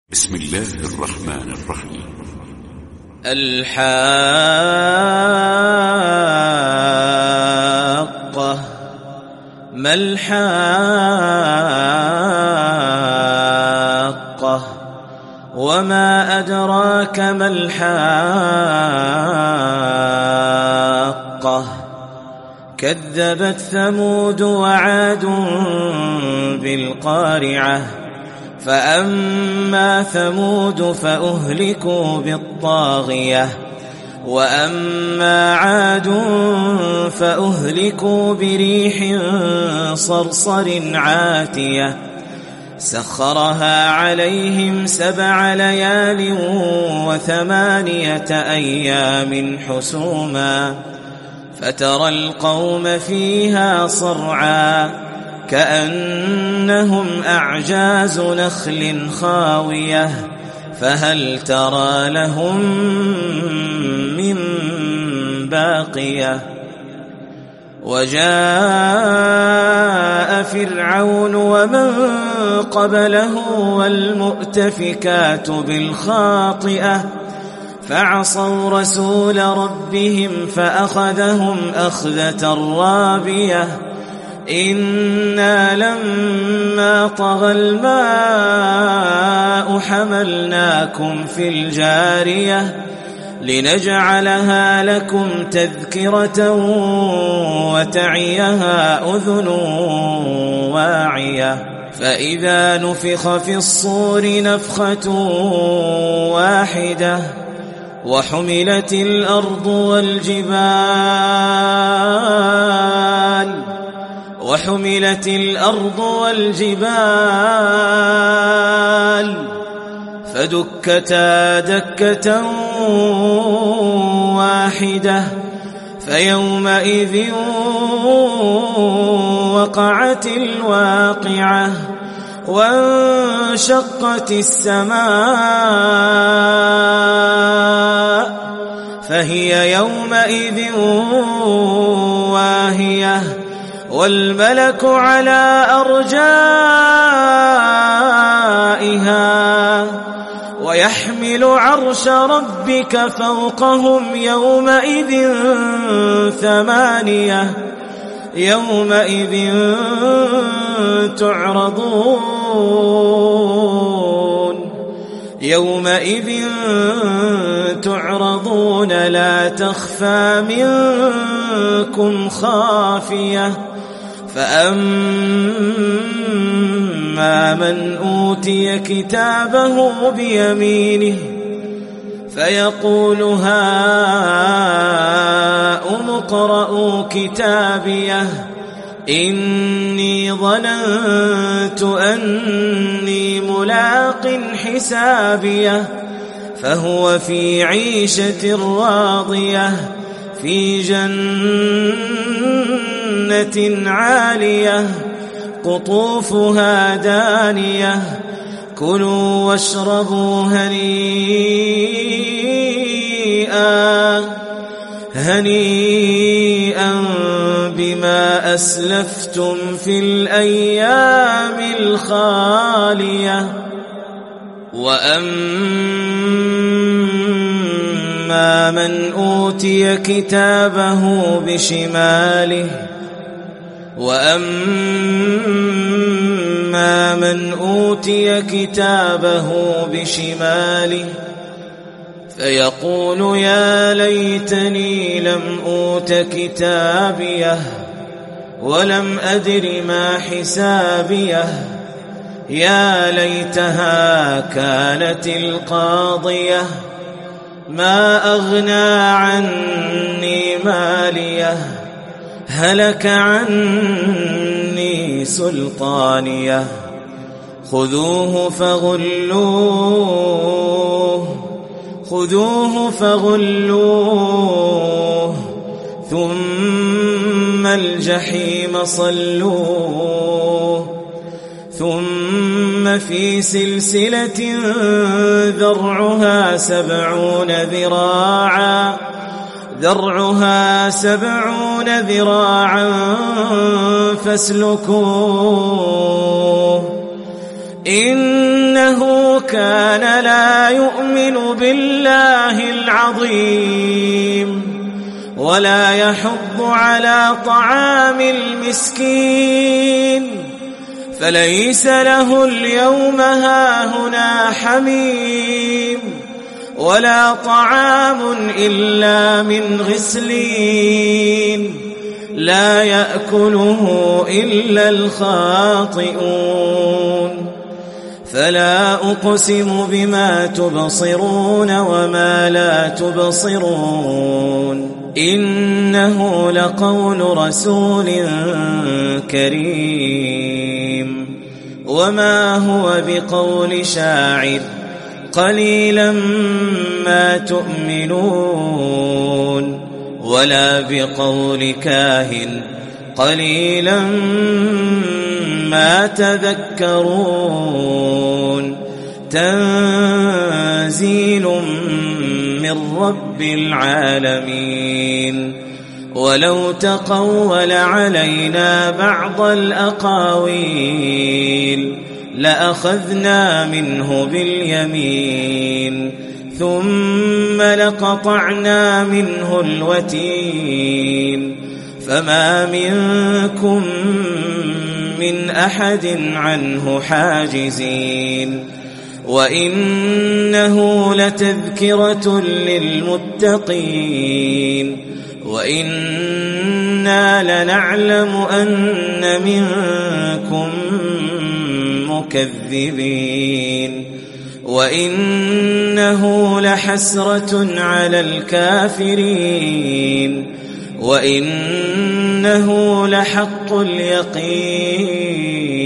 بسم الله الرحمن الرحيم. الحاقة. ما الحاقة؟ وما أدراك ما الحاقة؟ كذبت ثمود وعاد بالقارعة. فأما ثمود فأهلكوا بالطاغية، وأما عاد فأهلكوا بريح صرصر عاتية سخرها عليهم 7 ليال و8 أيام حسوما، فترى القوم فيها صرعا كأنهم أعجاز نخل خاوية، فهل ترى لهم من باقية؟ وجاء فرعون ومن قبله والمؤتفكات بالخاطئة فعصوا رسول ربهم فأخذهم أخذة رابية. إنا لما طغى الماء حملناكم في الجارية لنجعلها لكم تذكرة وتعيها أذن واعية. فإذا نفخ في الصور نفخة واحدة وحملت الأرض والجبال فدكتا دكة واحدة، فيومئذ وقعت الواقعة، وانشقت السماء فهي يومئذ واهية، والملك على أرجائها، ويحمل عرش ربك فوقهم يومئذ 8. يومئذ تعرضون لا تخفى منكم خافية. فأما من أوتي كتابه بيمينه فيقول هاؤم اقرءوا كتابيه إني ظننت أني ملاق حسابيه. فهو في عيشة راضية في جنة عالية قطوفها دانية. كلوا واشربوا هنيئا بما أسلفتم في الأيام الخالية. وأما من أوتي كتابه بشماله فيقول يا ليتني لم أوت كتابيه ولم أدر ما حسابيه. يا ليتها كانت القاضية ما أغنى عني ماليه هلك عني سلطانيه. خذوه فغلوه ثم الجحيم صلوه ثم في سلسلة ذرعها 70 ذراعا فاسلكوه إنه كان لا يؤمن بالله العظيم ولا يحض على طعام المسكين فليس له اليوم هاهنا حميم ولا طعام إلا من غسلين لا يأكله إلا الخاطئون فلا أقسم بما تبصرون وما لا تبصرون إنه لقول رسول كريم وما هو بقول شاعر قليلا ما تؤمنون ولا بقول كاهن قليلا ما تذكرون تنزيل من رب العالمين ولو تقول علينا بعض الأقاويل لأخذنا منه باليمين ثم لقطعنا منه الوتين فما منكم من أحد عنه حاجزين وإنه لتذكرة للمتقين وإنا لنعلم أن منكم مكذبين وإنه لحسرة على الكافرين وإنه لحق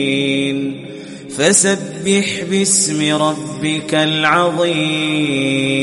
اليقين فسبح باسم ربك العظيم